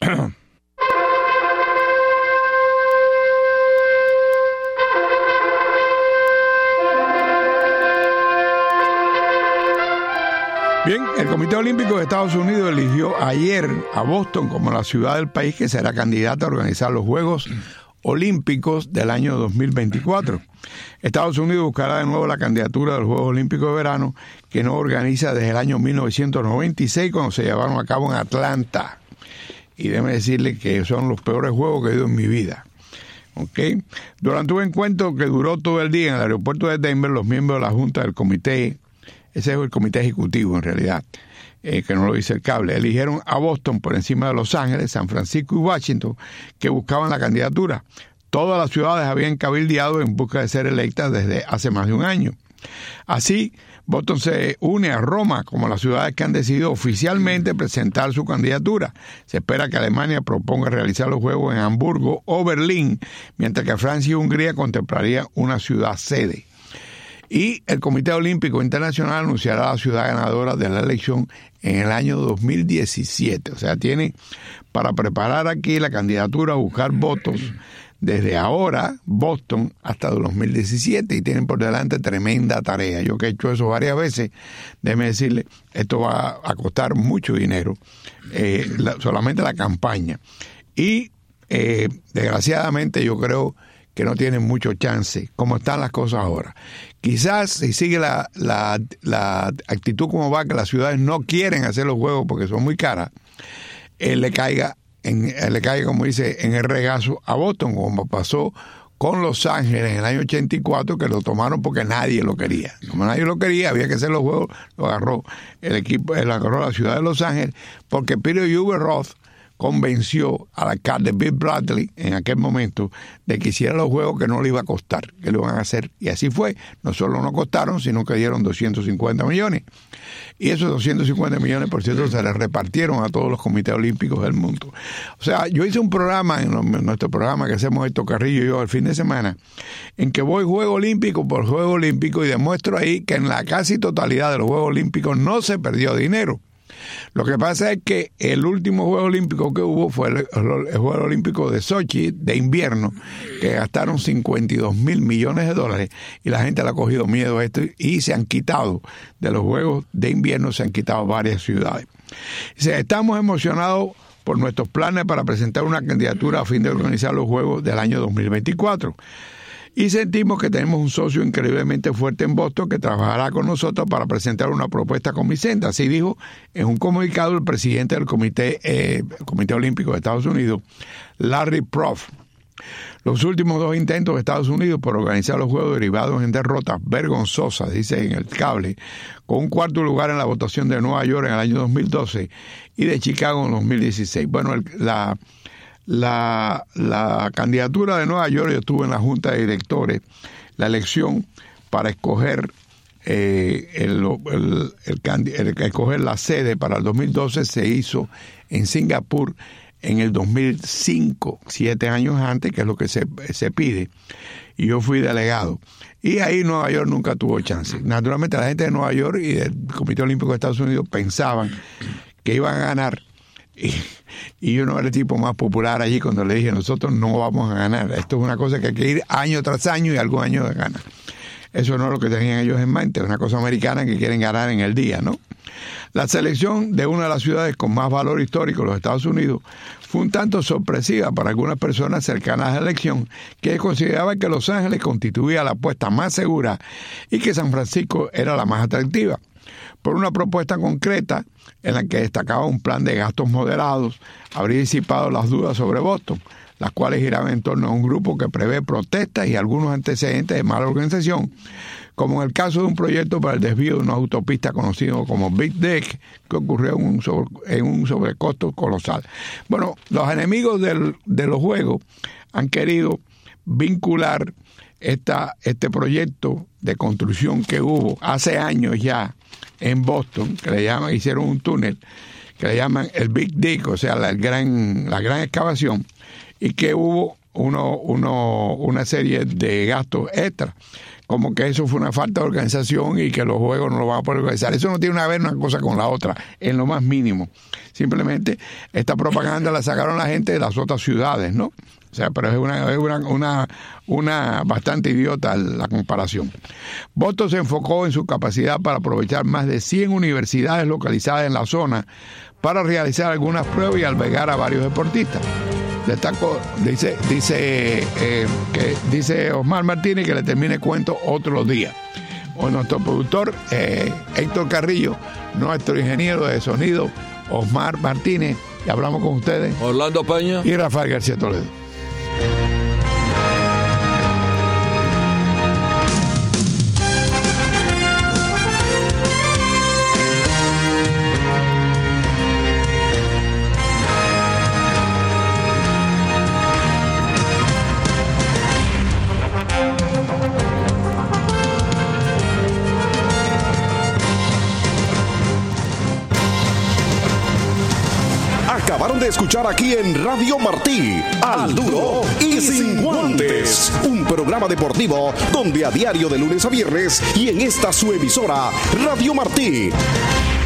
Bien, el Comité Olímpico de Estados Unidos eligió ayer a Boston como la ciudad del país que será candidata a organizar los Juegos Olímpicos del año 2024. Estados Unidos buscará de nuevo la candidatura de los Juegos Olímpicos de Verano, que no organiza desde el año 1996, cuando se llevaron a cabo en Atlanta. Y déjeme decirle que son los peores juegos que he ido en mi vida. ¿Okay? Durante un encuentro que duró todo el día en el aeropuerto de Denver, los miembros de la Junta del Comité, ese es el comité ejecutivo en realidad, que no lo dice el cable, eligieron a Boston por encima de Los Ángeles, San Francisco y Washington, que buscaban la candidatura. Todas las ciudades habían cabildeado en busca de ser electas desde hace más de un año. Así, Boston se une a Roma como las ciudades que han decidido oficialmente presentar su candidatura. Se espera que Alemania proponga realizar los Juegos en Hamburgo o Berlín, mientras que Francia y Hungría contemplarían una ciudad sede. Y el Comité Olímpico Internacional anunciará la ciudad ganadora de la elección en el año 2017. O sea, tiene para preparar aquí la candidatura a buscar votos desde ahora, Boston, hasta 2017, y tienen por delante tremenda tarea. Yo que he hecho eso varias veces, déjeme decirle, esto va a costar mucho dinero, solamente la campaña. Y desgraciadamente yo creo que no tienen mucho chance, como están las cosas ahora. Quizás si sigue la actitud como va, que las ciudades no quieren hacer los juegos porque son muy caras, le caiga, como dice, en el regazo a Boston, como pasó con Los Ángeles en el año 84, que lo tomaron porque nadie lo quería. Como nadie lo quería, había que hacer los juegos, lo agarró el equipo, lo agarró la ciudad de Los Ángeles, porque Peter Hubert Roth convenció al alcalde Bill Bradley en aquel momento de que hiciera los juegos, que no le iba a costar, que lo iban a hacer. Y así fue. No solo no costaron, sino que dieron 250 millones. Y esos 250 millones, por cierto, se les repartieron a todos los comités olímpicos del mundo. O sea, yo hice un programa, en nuestro programa que hacemos Héctor Carrillo y yo el fin de semana, en que voy juego olímpico por juego olímpico y demuestro ahí que en la casi totalidad de los Juegos Olímpicos no se perdió dinero. Lo que pasa es que el último Juego Olímpico que hubo fue el Juego Olímpico de Sochi, de invierno, que gastaron 52 mil millones de dólares, y la gente le ha cogido miedo a esto y se han quitado de los Juegos de invierno, se han quitado varias ciudades. O sea, estamos emocionados por nuestros planes para presentar una candidatura a fin de organizar los Juegos del año 2024. Y sentimos que tenemos un socio increíblemente fuerte en Boston que trabajará con nosotros para presentar una propuesta convincente. Así dijo en un comunicado el presidente del Comité Olímpico de Estados Unidos, Larry Prof. Los últimos 2 intentos de Estados Unidos por organizar los Juegos derivados en derrotas vergonzosas, dice en el cable, con un cuarto lugar en la votación de Nueva York en el año 2012 y de Chicago en 2016. Bueno, la candidatura de Nueva York, yo estuve en la Junta de Directores, la elección para escoger escoger la sede para el 2012 se hizo en Singapur en el 2005, 7 años antes, que es lo que se pide, y yo fui delegado. Y ahí Nueva York nunca tuvo chance. Naturalmente la gente de Nueva York y del Comité Olímpico de Estados Unidos pensaban que iban a ganar. Y yo no era el tipo más popular allí cuando le dije, nosotros no vamos a ganar. Esto es una cosa que hay que ir año tras año y algún año de gana. Eso no es lo que tenían ellos en mente, es una cosa americana que quieren ganar en el día, ¿no? La selección de una de las ciudades con más valor histórico en los Estados Unidos fue un tanto sorpresiva para algunas personas cercanas a la elección, que consideraban que Los Ángeles constituía la apuesta más segura y que San Francisco era la más atractiva, por una propuesta concreta en la que destacaba un plan de gastos moderados. Habría disipado las dudas sobre Boston, las cuales giraban en torno a un grupo que prevé protestas y algunos antecedentes de mala organización, como en el caso de un proyecto para el desvío de una autopista conocido como Big Dick, que ocurrió en un sobrecosto colosal. Bueno, los enemigos de los Juegos han querido vincular este proyecto de construcción que hubo hace años ya en Boston, que hicieron un túnel que le llaman el Big Dick, o sea, la gran excavación, y que hubo una serie de gastos extras, como que eso fue una falta de organización y que los Juegos no lo van a poder organizar. Eso no tiene que ver una cosa con la otra, en lo más mínimo. Simplemente esta propaganda la sacaron la gente de las otras ciudades, ¿no? O sea, pero es una bastante idiota la comparación. Boston se enfocó en su capacidad para aprovechar más de 100 universidades localizadas en la zona para realizar algunas pruebas y albergar a varios deportistas. Destaco, dice Osmar Martínez que le termine cuento otro día. O nuestro productor Héctor Carrillo, nuestro ingeniero de sonido Osmar Martínez, y hablamos con ustedes Orlando Peña y Rafael García Toledo. Acabaron de escuchar aquí en Radio Martí, Al Duro y Sin Guantes, un programa deportivo donde a diario de lunes a viernes y en esta su emisora, Radio Martí.